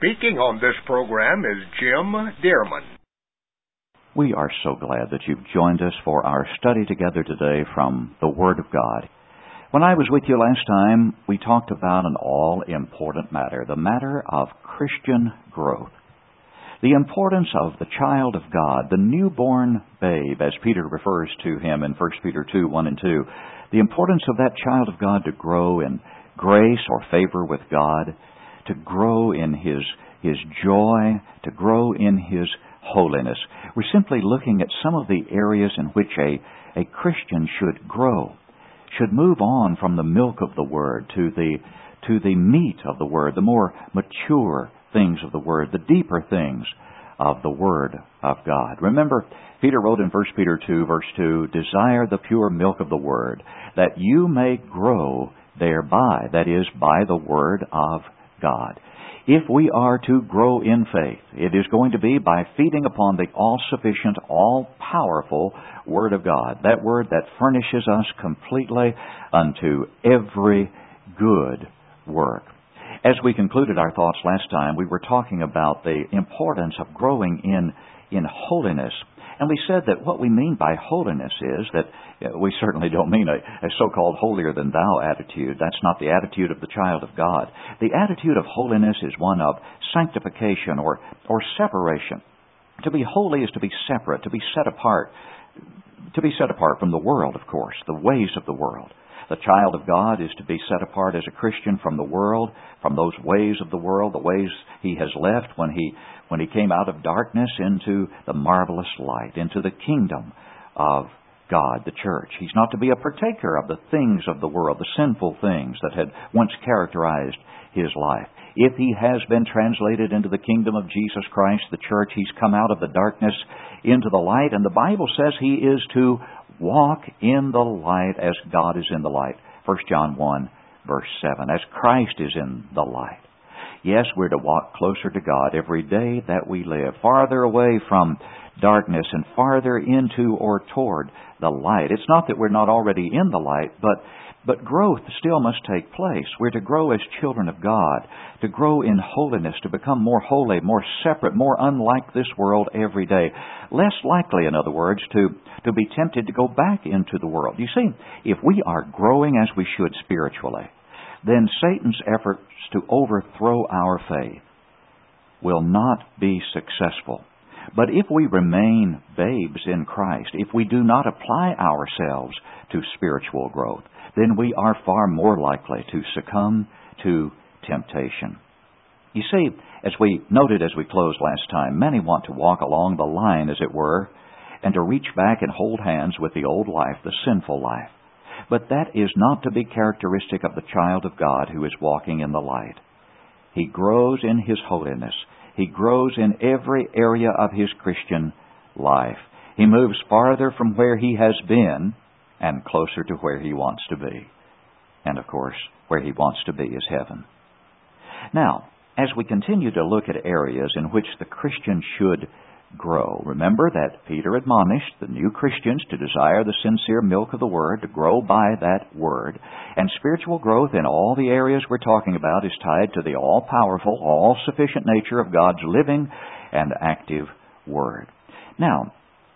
Speaking on this program is Jim Dearman. We are so glad that you've joined us for our study together today from the Word of God. When I was with you last time, we talked about an all-important matter, the matter of Christian growth. The importance of the child of God, the newborn babe, as Peter refers to him in 1 Peter 2, 1 and 2. The importance of that child of God to grow in grace or favor with God, to grow in His joy, to grow in His holiness. We're simply looking at some of the areas in which a Christian should grow, should move on from the milk of the Word to the meat of the Word, the more mature things of the Word, the deeper things of the Word of God. Remember, Peter wrote in 1 Peter 2, verse 2, "Desire the pure milk of the Word, that you may grow thereby," that is, by the Word of God. If we are to grow in faith, it is going to be by feeding upon the all-sufficient, all-powerful Word of God, that Word that furnishes us completely unto every good work. As we concluded our thoughts last time, we were talking about the importance of growing in holiness. And we said that what we mean by holiness is that we certainly don't mean a so-called holier-than-thou attitude. That's not the attitude of the child of God. The attitude of holiness is one of sanctification or separation. To be holy is to be separate, to be set apart from the world, of course, the ways of the world. The child of God is to be set apart as a Christian from the world, from those ways of the world, the ways he has left when he came out of darkness into the marvelous light, into the kingdom of God, the church. He's not to be a partaker of the things of the world, the sinful things that had once characterized his life. If he has been translated into the kingdom of Jesus Christ, the church, he's come out of the darkness into the light, and the Bible says he is to walk in the light as God is in the light. 1 John 1, verse 7. As Christ is in the light. Yes, we're to walk closer to God every day that we live, farther away from darkness and farther into or toward the light. It's not that we're not already in the light, but growth still must take place. We're to grow as children of God, to grow in holiness, to become more holy, more separate, more unlike this world every day. Less likely, in other words, to be tempted to go back into the world. You see, if we are growing as we should spiritually, then Satan's efforts to overthrow our faith will not be successful. But if we remain babes in Christ, if we do not apply ourselves to spiritual growth, then we are far more likely to succumb to temptation. You see, as we noted as we closed last time, many want to walk along the line, as it were, and to reach back and hold hands with the old life, the sinful life. But that is not to be characteristic of the child of God who is walking in the light. He grows in his holiness. He grows in every area of his Christian life. He moves farther from where he has been and closer to where he wants to be. And, of course, where he wants to be is heaven. Now, as we continue to look at areas in which the Christian should grow, remember that Peter admonished the new Christians to desire the sincere milk of the Word, to grow by that Word. And spiritual growth in all the areas we're talking about is tied to the all-powerful, all-sufficient nature of God's living and active Word. Now,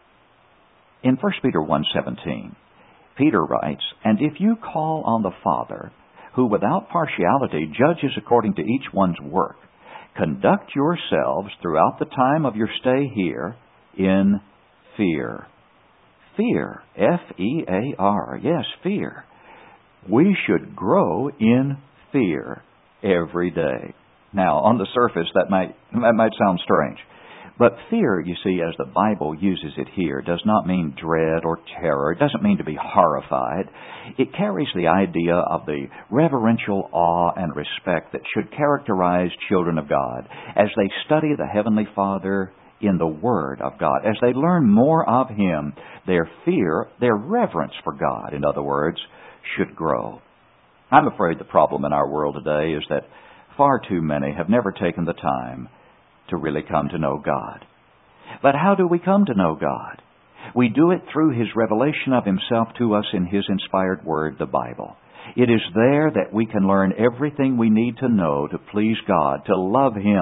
in 1 Peter 1:17, Peter writes, "And if you call on the Father, who without partiality judges according to each one's work, conduct yourselves throughout the time of your stay here in fear." Fear. F-E-A-R. Yes, fear. We should grow in fear every day. Now, on the surface, that might sound strange. But fear, you see, as the Bible uses it here, does not mean dread or terror. It doesn't mean to be horrified. It carries the idea of the reverential awe and respect that should characterize children of God as they study the Heavenly Father in the Word of God. As they learn more of Him, their fear, their reverence for God, in other words, should grow. I'm afraid the problem in our world today is that far too many have never taken the time to really come to know God. But how do we come to know God? We do it through His revelation of Himself to us in His inspired Word, the Bible. It is there that we can learn everything we need to know to please God, to love Him,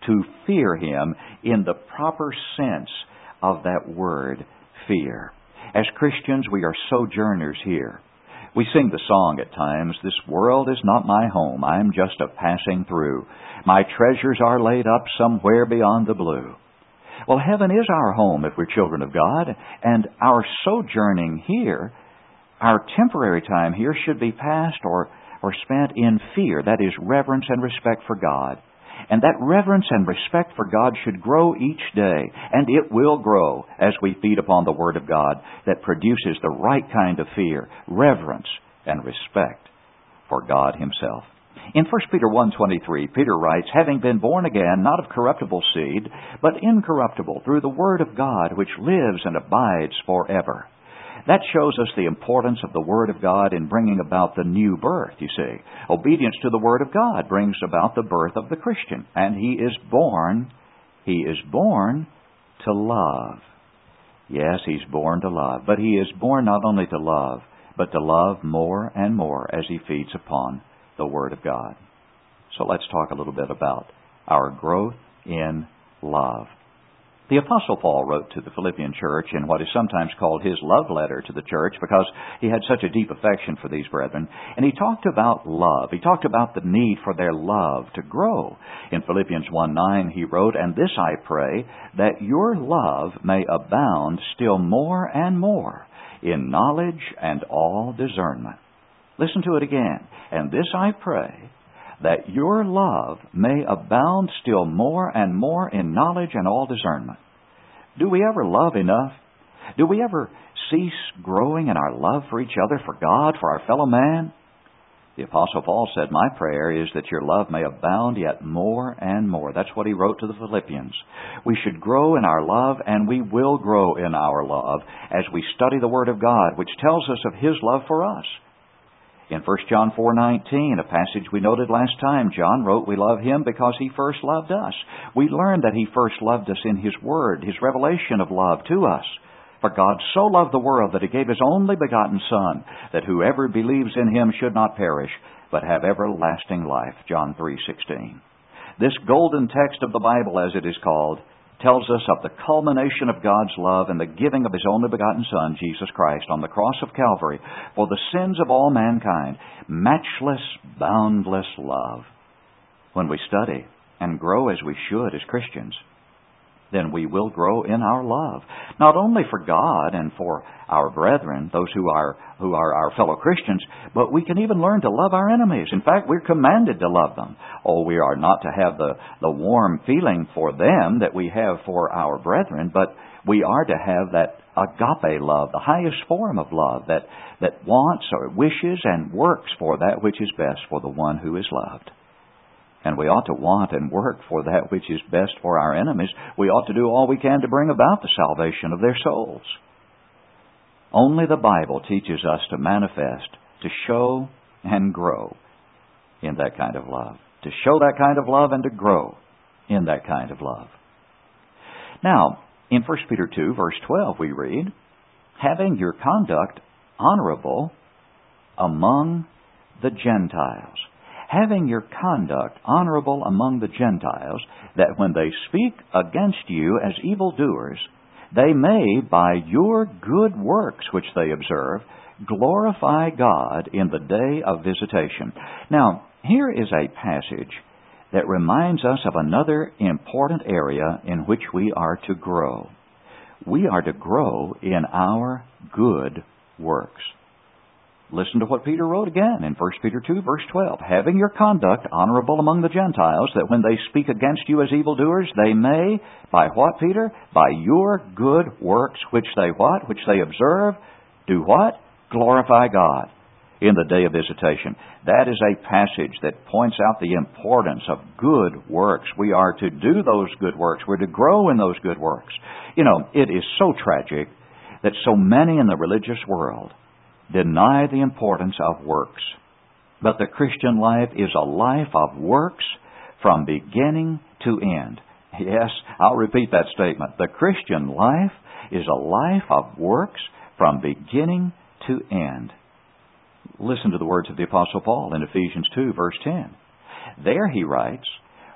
to fear Him in the proper sense of that word, fear. As Christians, we are sojourners here. We sing the song at times, "This world is not my home, I'm just a passing through. My treasures are laid up somewhere beyond the blue." Well, heaven is our home if we're children of God, and our sojourning here, our temporary time here, should be passed or spent in fear. That is, reverence and respect for God. And that reverence and respect for God should grow each day, and it will grow as we feed upon the Word of God that produces the right kind of fear, reverence, and respect for God Himself. In 1 Peter 1:23, Peter writes, "Having been born again, not of corruptible seed, but incorruptible, through the Word of God, which lives and abides forever." That shows us the importance of the Word of God in bringing about the new birth, you see. Obedience to the Word of God brings about the birth of the Christian. And he is born to love. Yes, he's born to love. But he is born not only to love, but to love more and more as he feeds upon the Word of God. So let's talk a little bit about our growth in love. The Apostle Paul wrote to the Philippian church in what is sometimes called his love letter to the church because he had such a deep affection for these brethren. And he talked about love. He talked about the need for their love to grow. In Philippians 1:9 he wrote, "And this I pray, that your love may abound still more and more in knowledge and all discernment." Listen to it again. "And this I pray, that your love may abound still more and more in knowledge and all discernment." Do we ever love enough? Do we ever cease growing in our love for each other, for God, for our fellow man? The Apostle Paul said, "My prayer is that your love may abound yet more and more." That's what he wrote to the Philippians. We should grow in our love, and we will grow in our love as we study the Word of God, which tells us of His love for us. In 1 John 4:19, a passage we noted last time, John wrote, "We love Him because He first loved us." We learned that He first loved us in His Word, His revelation of love to us. "For God so loved the world that He gave His only begotten Son, that whoever believes in Him should not perish, but have everlasting life." John 3:16. This golden text of the Bible, as it is called, tells us of the culmination of God's love and the giving of His only begotten Son, Jesus Christ, on the cross of Calvary for the sins of all mankind. Matchless, boundless love. When we study and grow as we should as Christians, then we will grow in our love, not only for God and for our brethren, those who are our fellow Christians, but we can even learn to love our enemies. In fact, we're commanded to love them. Oh, we are not to have the warm feeling for them that we have for our brethren, but we are to have that agape love, the highest form of love that wants or wishes and works for that which is best for the one who is loved. And we ought to want and work for that which is best for our enemies. We ought to do all we can to bring about the salvation of their souls. Only the Bible teaches us to manifest, to show and grow in that kind of love. To show that kind of love and to grow in that kind of love. Now, in 1 Peter 2, verse 12, we read, "Having your conduct honorable among the Gentiles." Having your conduct honorable among the Gentiles, that when they speak against you as evildoers, they may, by your good works which they observe, glorify God in the day of visitation. Now, here is a passage that reminds us of another important area in which we are to grow. We are to grow in our good works. Listen to what Peter wrote again in 1 Peter 2, verse 12. "Having your conduct honorable among the Gentiles, that when they speak against you as evildoers, they may," by what, Peter? "By your good works, which they what? Which they observe, do what? Glorify God in the day of visitation." That is a passage that points out the importance of good works. We are to do those good works. We're to grow in those good works. You know, it is so tragic that so many in the religious world deny the importance of works. But the Christian life is a life of works from beginning to end. Yes, I'll repeat that statement. The Christian life is a life of works from beginning to end. Listen to the words of the Apostle Paul in Ephesians 2, verse 10. There he writes,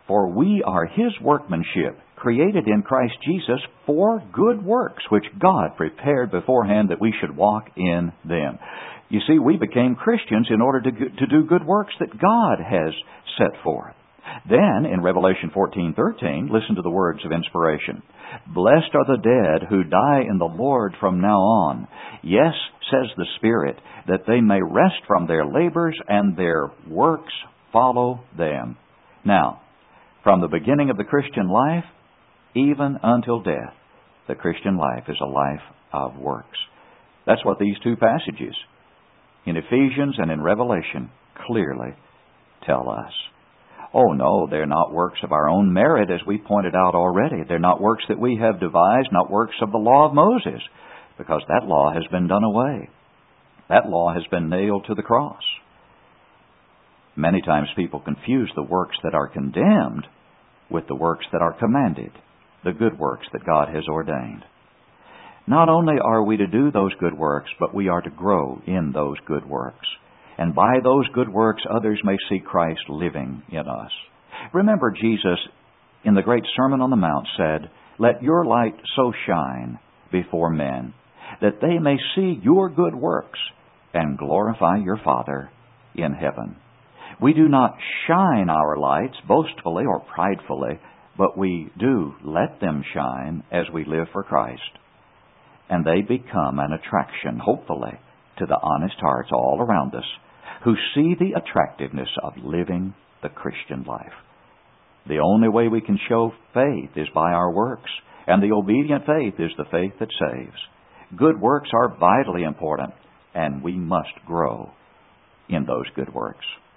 For we are His workmanship, created in Christ Jesus for good works, which God prepared beforehand that we should walk in them. You see, we became Christians in order to do good works that God has set forth. Then, in Revelation 14:13, listen to the words of inspiration. Blessed are the dead who die in the Lord from now on. Yes, says the Spirit, that they may rest from their labors and their works follow them. Now, from the beginning of the Christian life, even until death, the Christian life is a life of works. That's what these two passages in Ephesians and in Revelation clearly tell us. Oh no, they're not works of our own merit, as we pointed out already. They're not works that we have devised, not works of the law of Moses, because that law has been done away. That law has been nailed to the cross. Many times people confuse the works that are condemned with the works that are commanded, the good works that God has ordained. Not only are we to do those good works, but we are to grow in those good works. And by those good works, others may see Christ living in us. Remember, Jesus, in the great Sermon on the Mount, said, "Let your light so shine before men, that they may see your good works and glorify your Father in heaven." We do not shine our lights boastfully or pridefully, but we do let them shine as we live for Christ. And they become an attraction, hopefully, to the honest hearts all around us, who see the attractiveness of living the Christian life. The only way we can show faith is by our works, and the obedient faith is the faith that saves. Good works are vitally important, and we must grow in those good works.